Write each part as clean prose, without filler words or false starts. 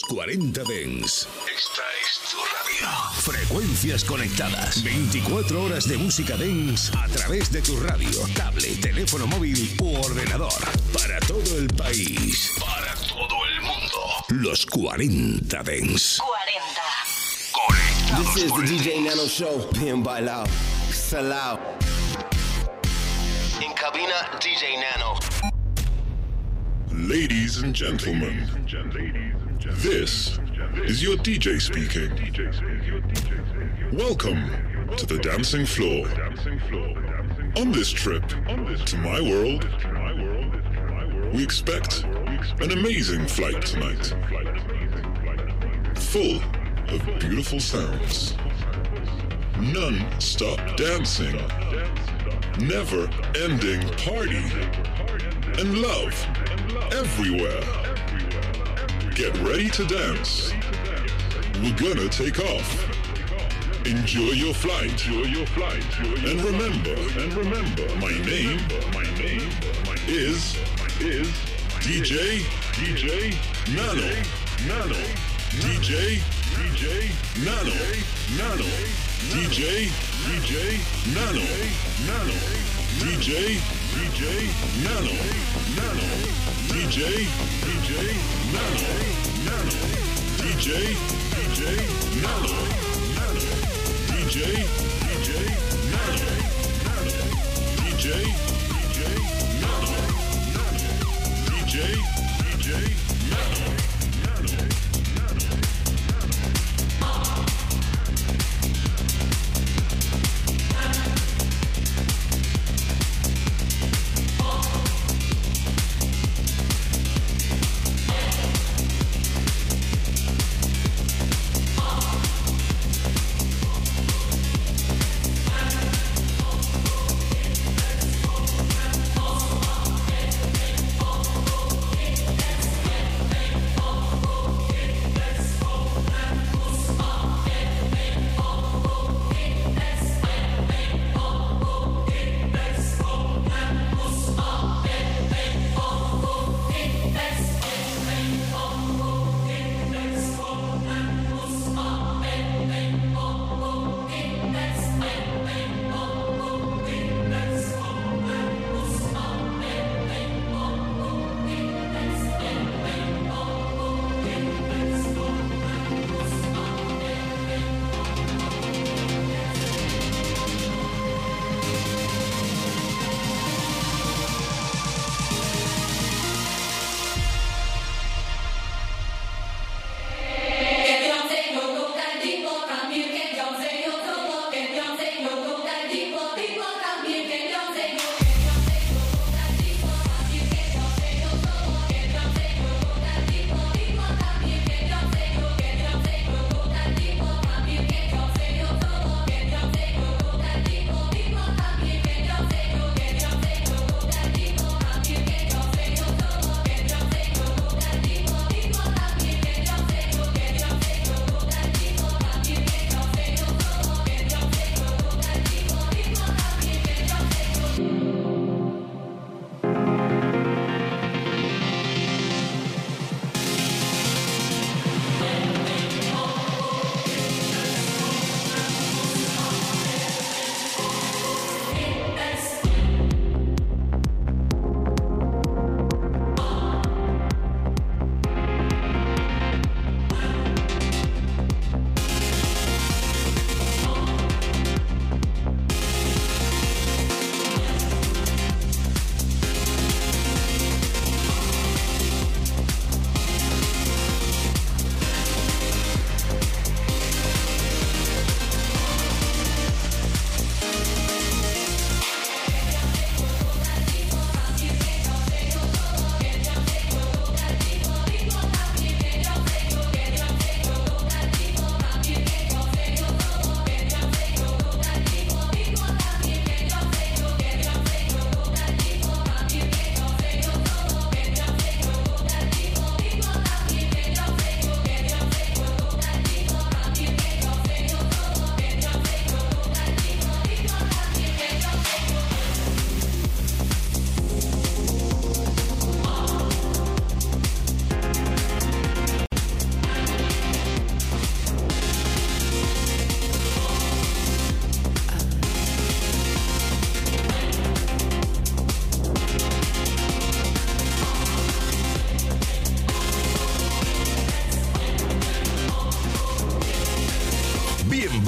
40 Dance. Esta es tu radio. Frecuencias conectadas. 24 horas de música dance a través de tu radio, tablet, teléfono móvil u ordenador. Para todo el país. Para todo el mundo. Los 40 Dance. 40. Conectados. This is the DJ Nano Show. Bien bailado. Salao. En cabina, DJ Nano. Ladies and gentlemen, this is your DJ speaking. Welcome to the dancing floor. On this trip to my world, we expect an amazing flight tonight, full of beautiful sounds, non-stop dancing, never-ending party, and love everywhere. Get ready to dance. We're gonna take off. Enjoy your flight. And remember, my name is DJ Nano. DJ Nano. DJ Nano. DJ Nano. DJ Nano. DJ Nano. DJ Nano. DJ Nano. DJ Nano.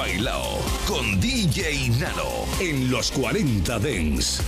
Bailao con DJ Nano en los 40 Dance.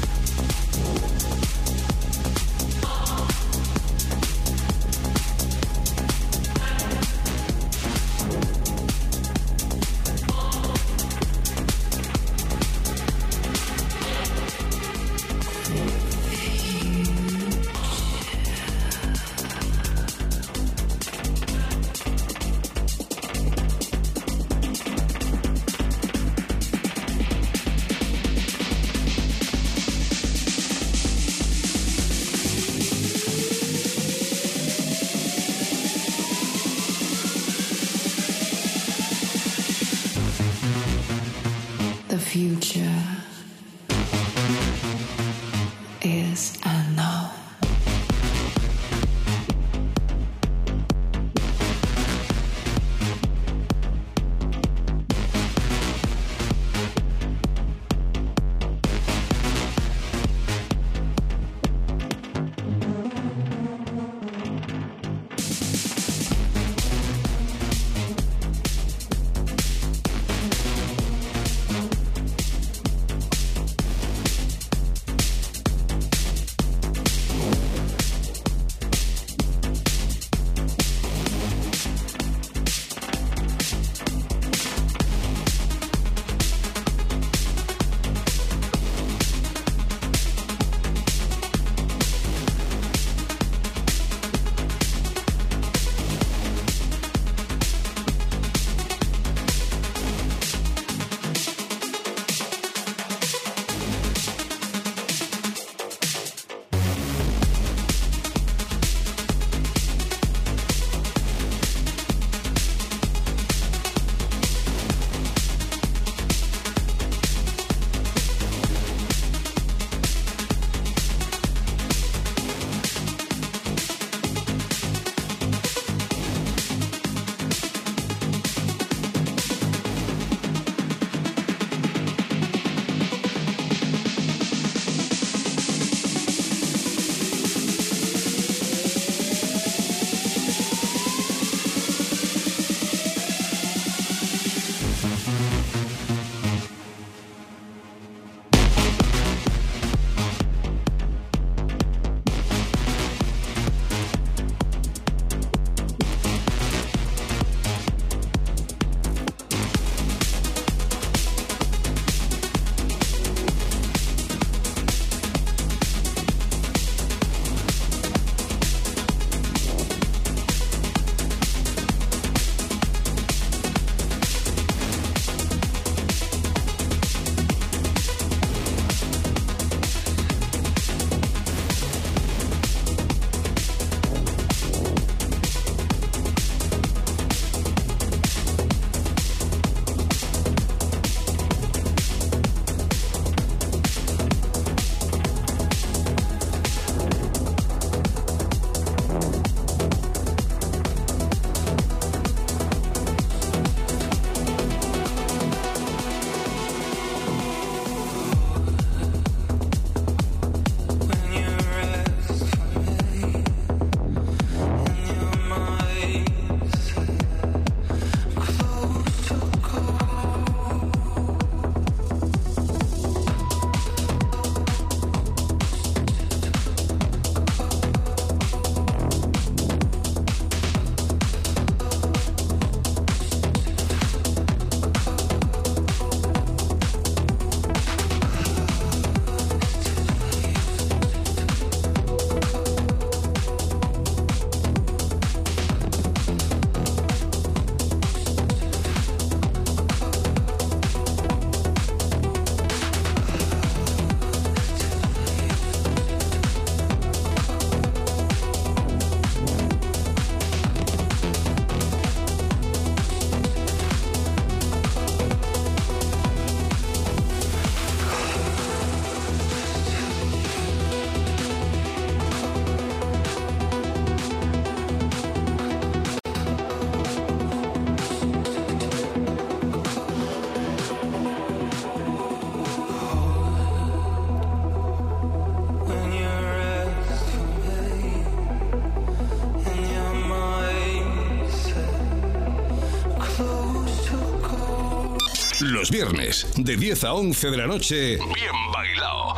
The future is unknown. Los viernes, de 10 a 11 de la noche, Bien Bailao.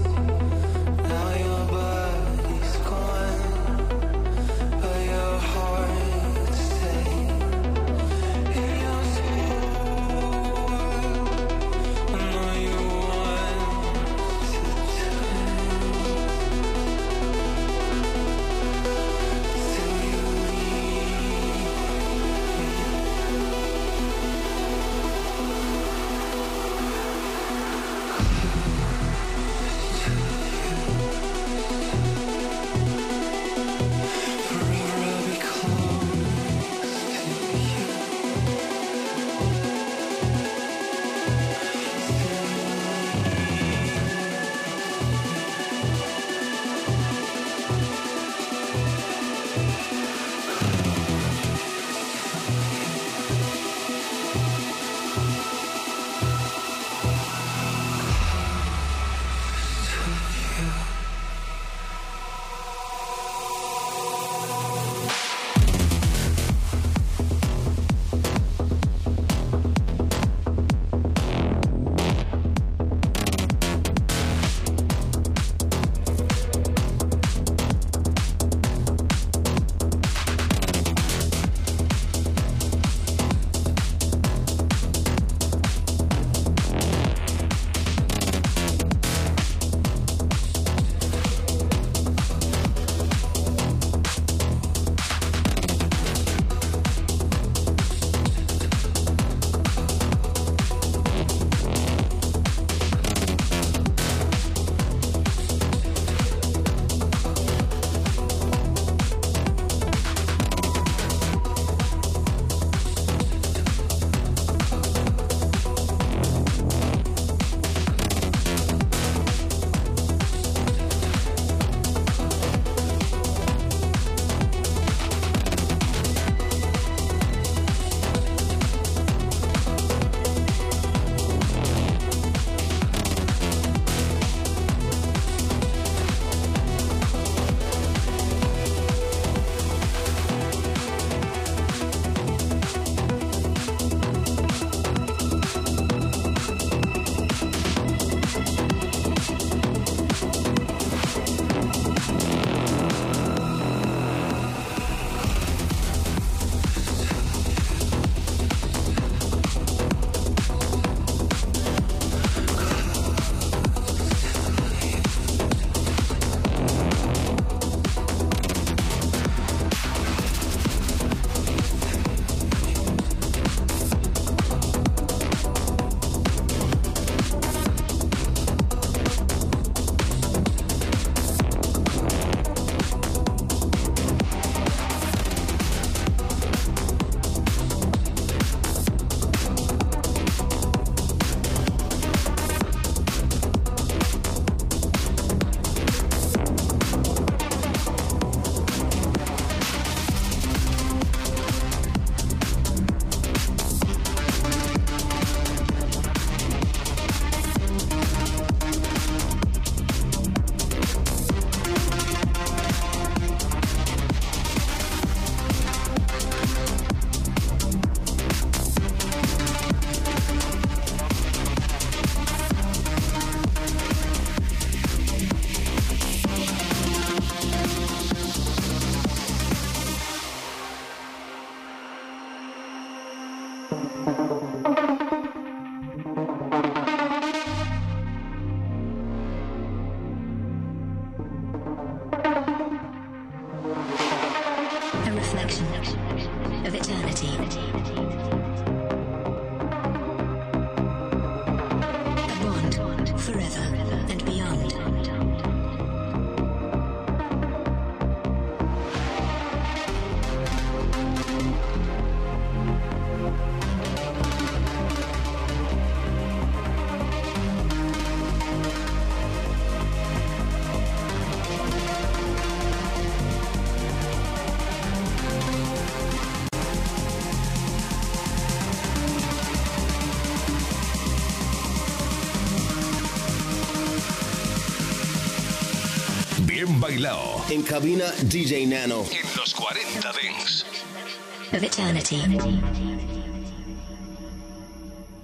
Bien Bailao. En cabina, DJ Nano. En los 40 Dance. Of Eternity.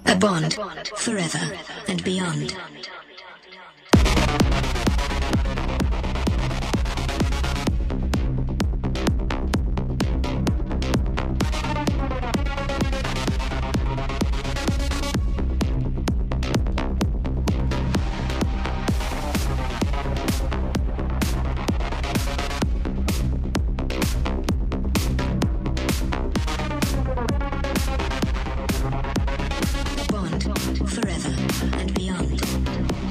A bond forever and beyond. Forever and beyond.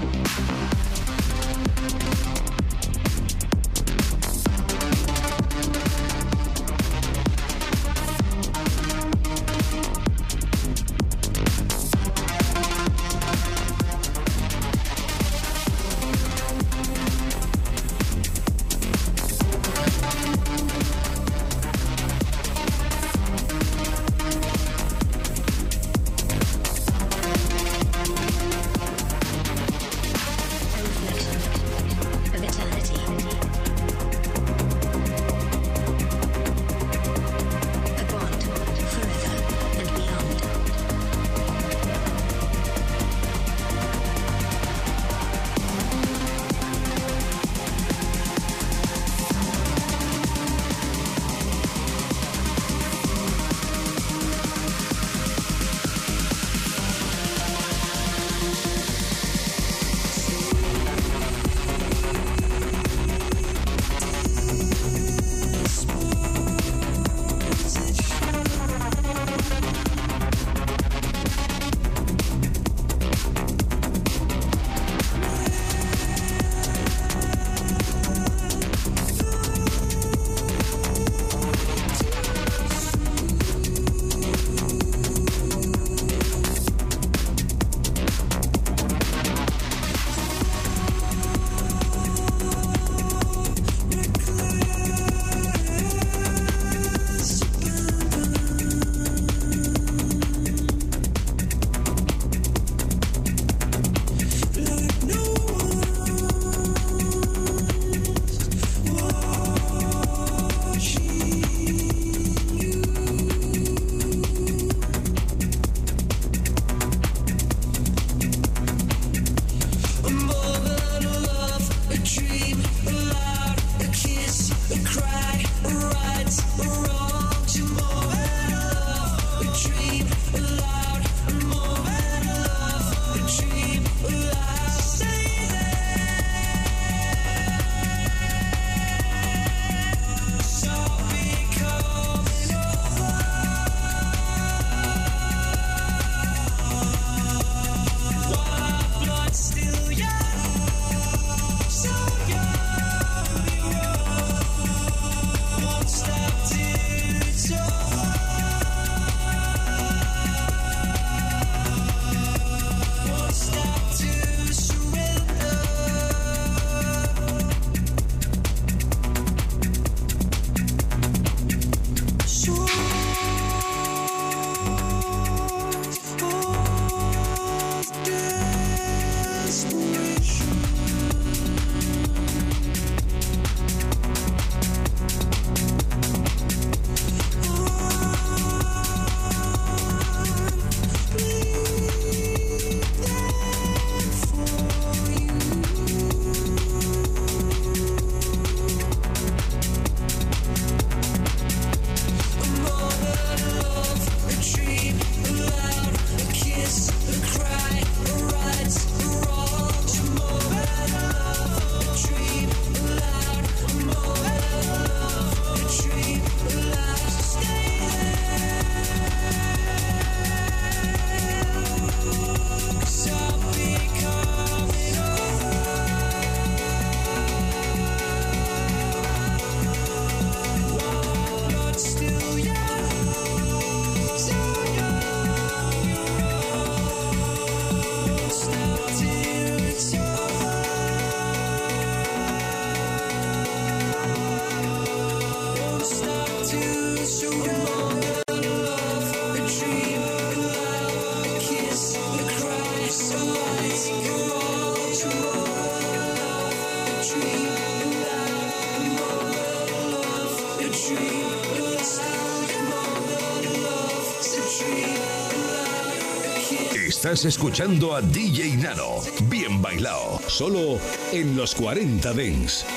Estás escuchando a DJ Nano. Bien bailado. Solo en los 40 Dance.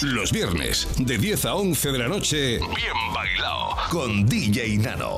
Los viernes, de 10 a 11 de la noche, Bien Bailao, con DJ Nano.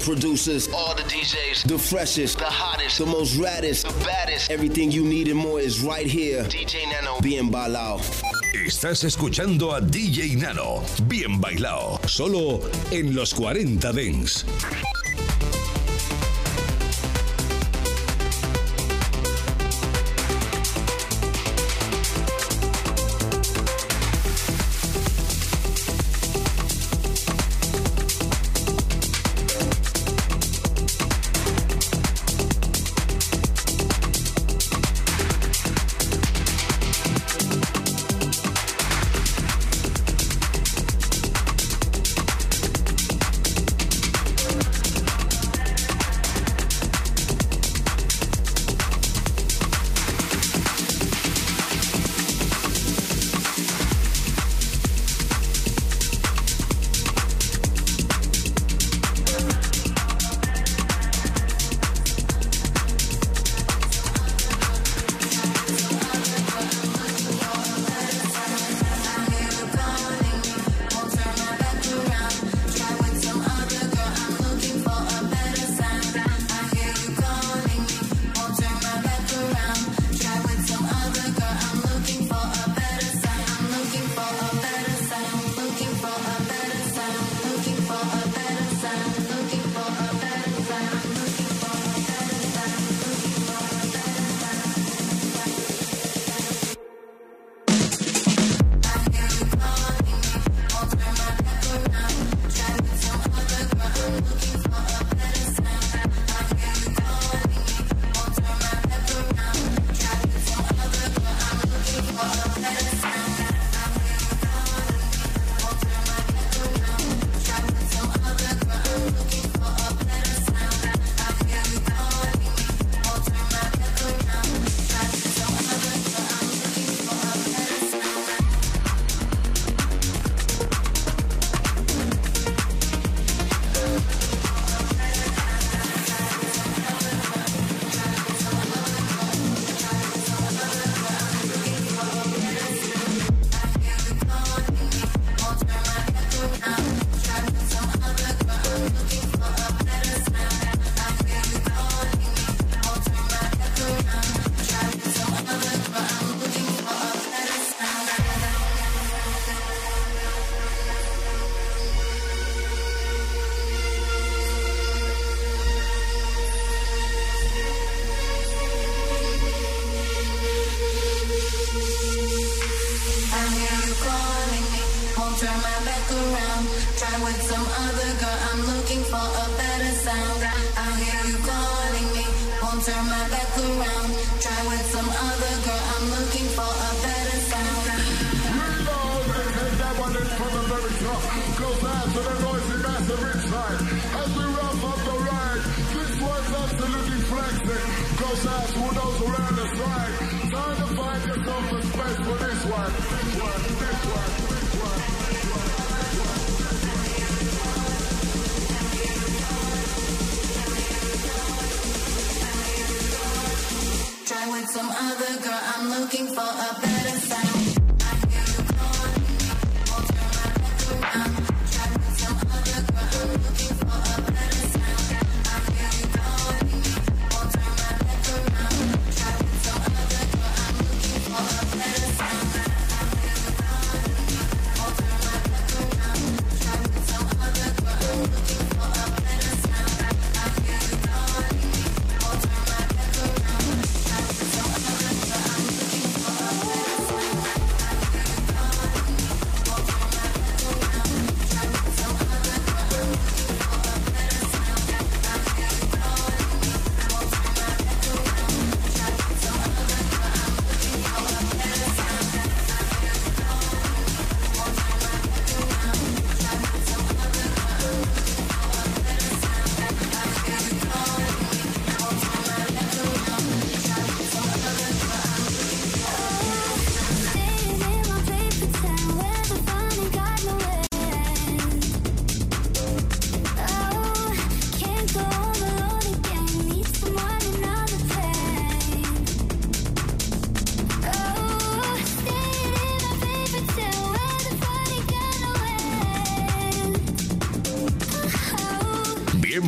producers, All the DJs, the freshest, the hottest, the most raddest, the baddest. everything you need and more is right here. DJ Nano. Bien Bailao. Estás escuchando a DJ Nano. Bien bailao. Solo en los 40 Dance.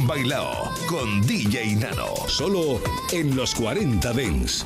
Bien Bailao con DJ Nano. Solo en los 40 Dance.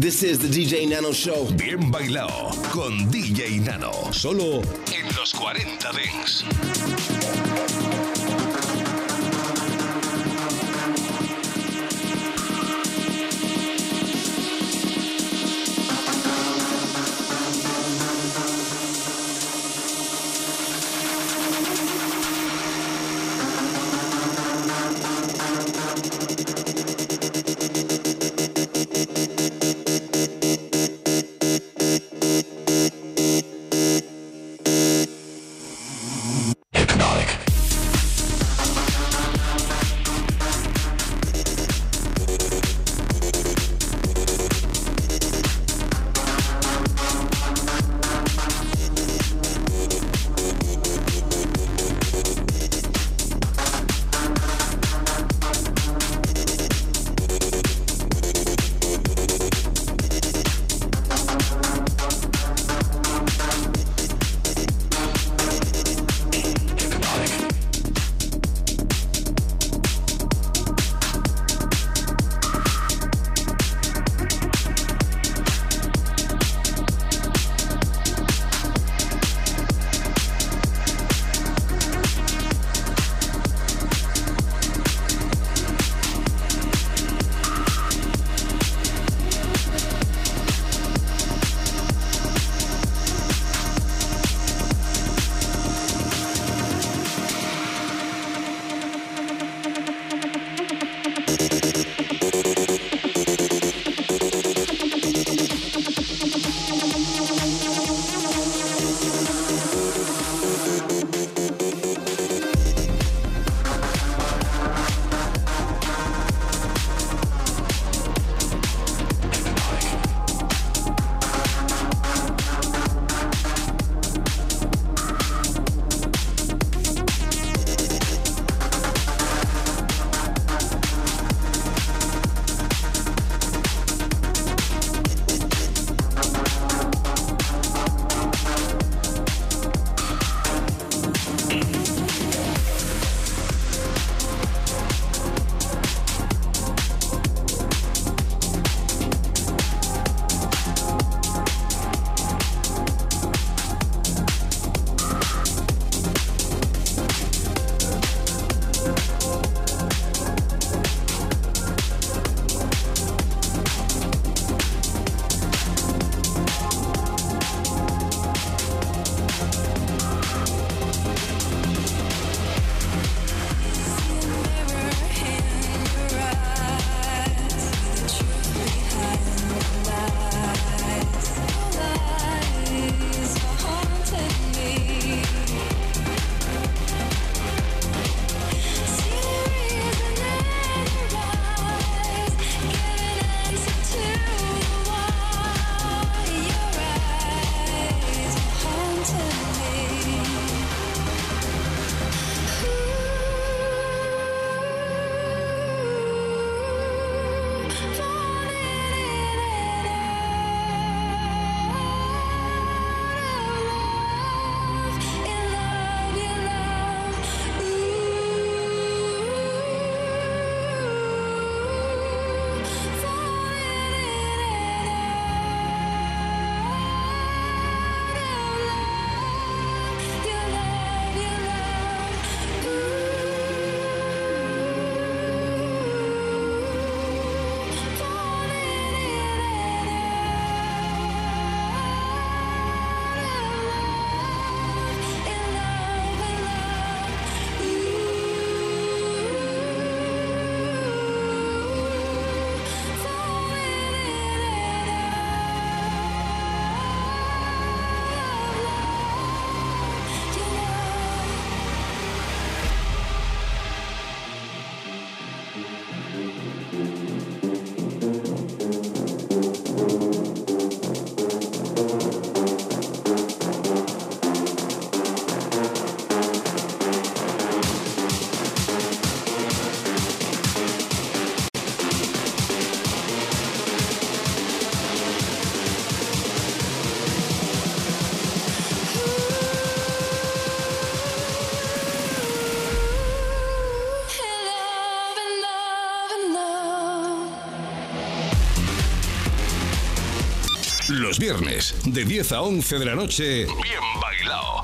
This is the DJ Nano Show. Bien bailado con DJ Nano. Solo en los 40 Dance. Los viernes, de 10 a 11 de la noche, Bien Bailao.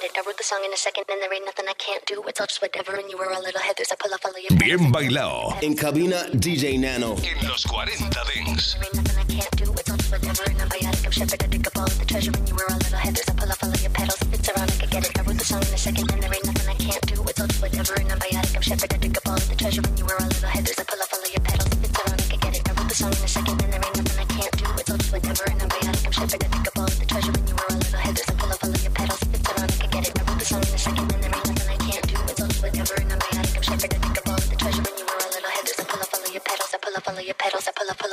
get it. I wrote the song in a second and there ain't nothing I can't do. It's all just whatever and you were a little head. There's a pull up all of your Bien bailado. En cabina, DJ Nano. En los 40 Dance. There ain't nothing I can't do. It's all just whatever and I'm biotic. I'm shepherd. I dig up all of the treasure when you were a little head. There's a pull up all of your pedals. It's ironic. I get it. I wrote the song in a second and there ain't nothing I can't do. It's all just whatever and I'm biotic. I'm shepherd. I dig up all of the treasure when you were a little head. There's a pull up all of your pedals. It's ironic. I get it. I wrote the song in a second and there ain't nothing I can't do. It's all just whatever and I'm biotic. I'm shepherd. I dig up all of the treasure when you were a little head. There's a pull up all of your pedals. It's ironic. I get it. I wrote the song in a second and there ain't nothing I can't do. It's all just whatever and I'm biotic. I'm shepherd. I dig up all of the treasure when you were a little head. There's a pull up all of your pedals. I pull up all of your pedals. I pull up.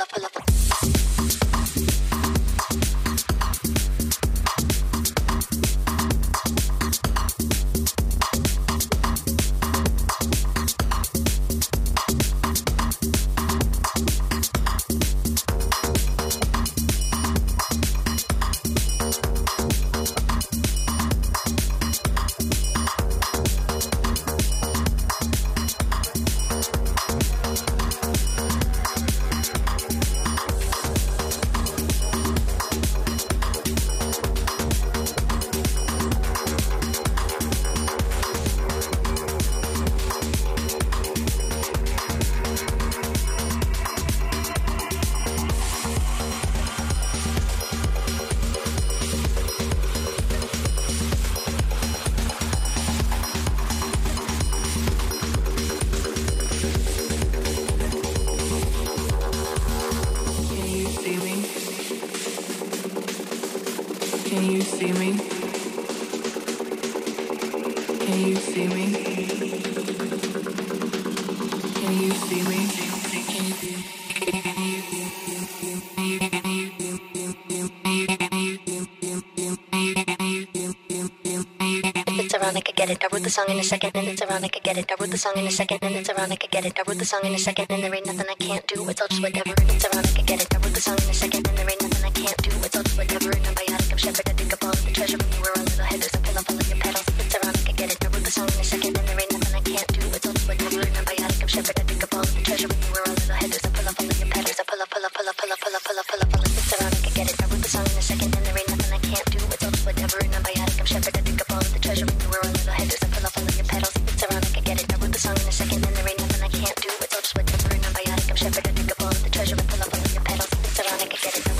Can you see me? Can you see me? Can you see me? It's ironic, I get it. I wrote the song in a second and it's ironic, I get it. I wrote the song in a second and it's ironic, I get it. I wrote the song in a second and there ain't nothing I can't do. It's all just whatever and it's ironic, I get it. I wrote the song in a second and there ain't nothing I can't do. It's all just whatever and I'm biotic. I'm shepherd. I dig up all of the treasure when you were a little head. There's a pull up all of your pedals. It's ironic, I get it. I wrote the song in a second and there ain't nothing I can't do. It's all just whatever and I'm biotic. I'm shepherd. I dig up all of the treasure when you were a little head. There's a pull up all of your pedals. I pull up. It's ironic, I get it. I wrote the song in a second and there ain't nothing I can't do. It's all just whatever and I'm biotic. I'm shepherd. I dig up all of the treasure when you were a little head. There's a pull up all of your pedals. It's ironic, I get it. I wrote the song in a second and there ain't nothing I can't do. It's all just whatever and I'm biotic. I'm shepherd. I dig up all of the treasure and pull up all of your pedals. It's ironic, I get it.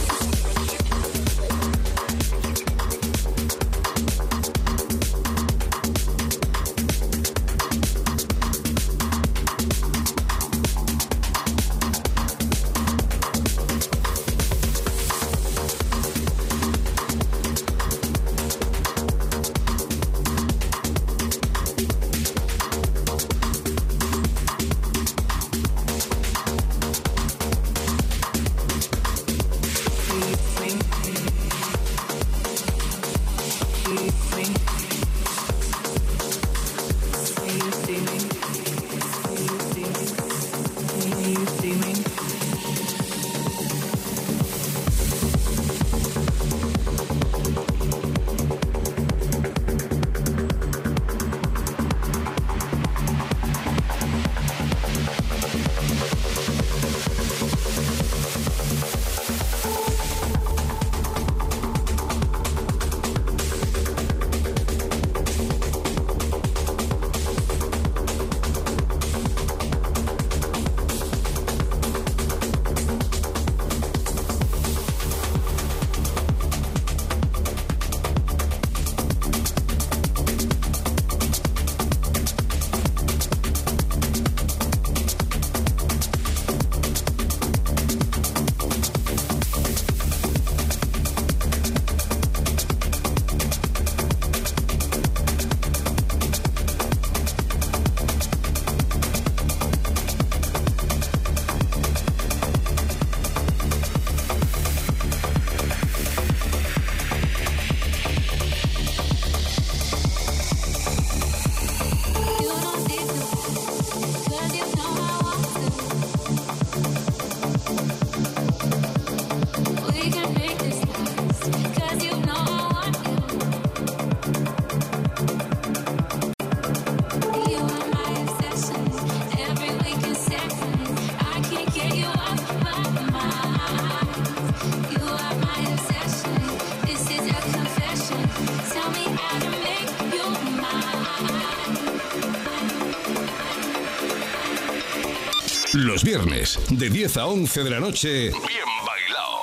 Los viernes, de 10 a 11 de la noche, Bien Bailao.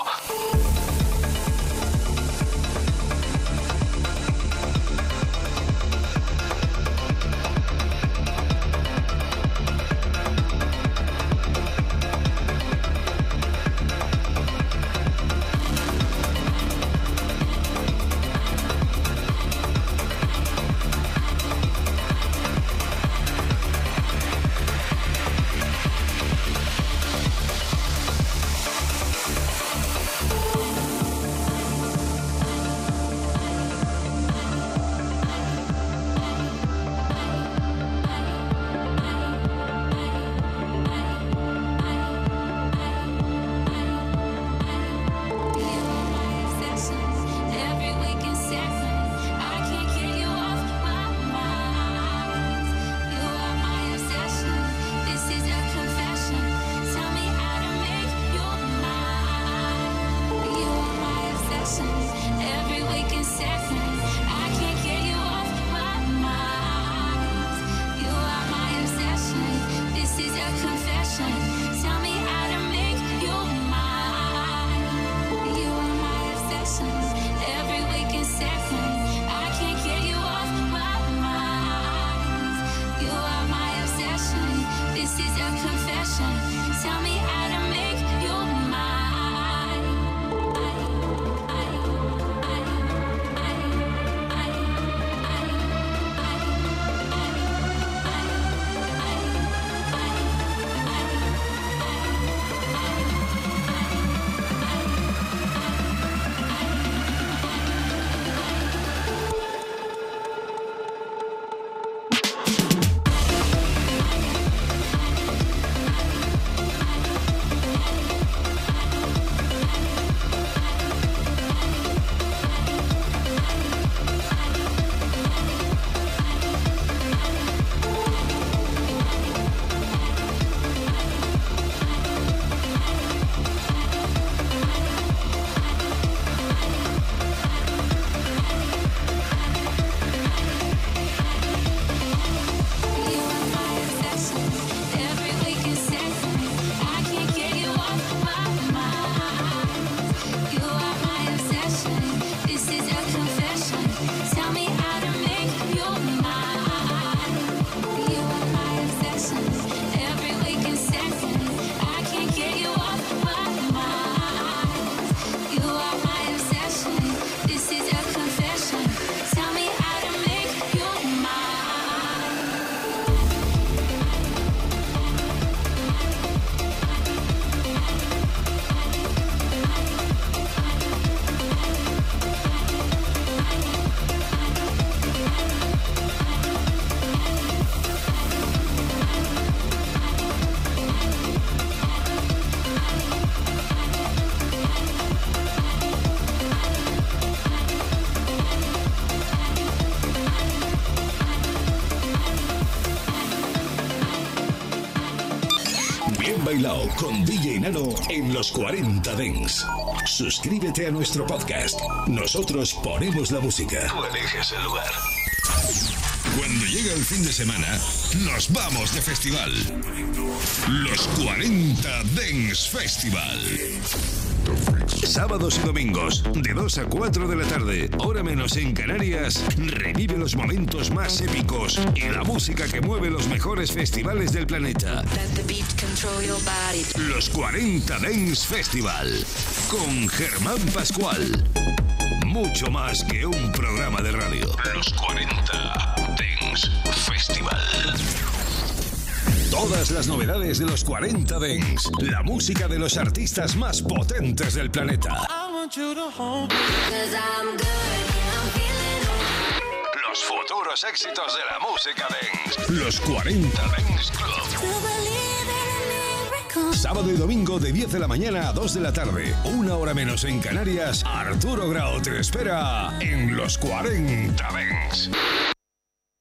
Bien Bailao con DJ Nano en los 40 Dance. Suscríbete a nuestro podcast. Nosotros ponemos la música. Tú eliges el lugar. Cuando llega el fin de semana, nos vamos de festival. Los 40 Dance Festival. Sábados y domingos, de 2 a 4 de la tarde, hora menos en Canarias, revive los momentos más épicos y la música que mueve los mejores festivales del planeta. Los 40 Dance Festival, con Germán Pascual. Mucho más que un programa de radio. Los 40 Dance Festival. Todas las novedades de los 40 Dance. La música de los artistas más potentes del planeta. Los futuros éxitos de la música dance. Los 40 Dance Club. Sábado y domingo de 10 de la mañana a 2 de la tarde. Una hora menos en Canarias. Arturo Grau te espera en los 40 Dance.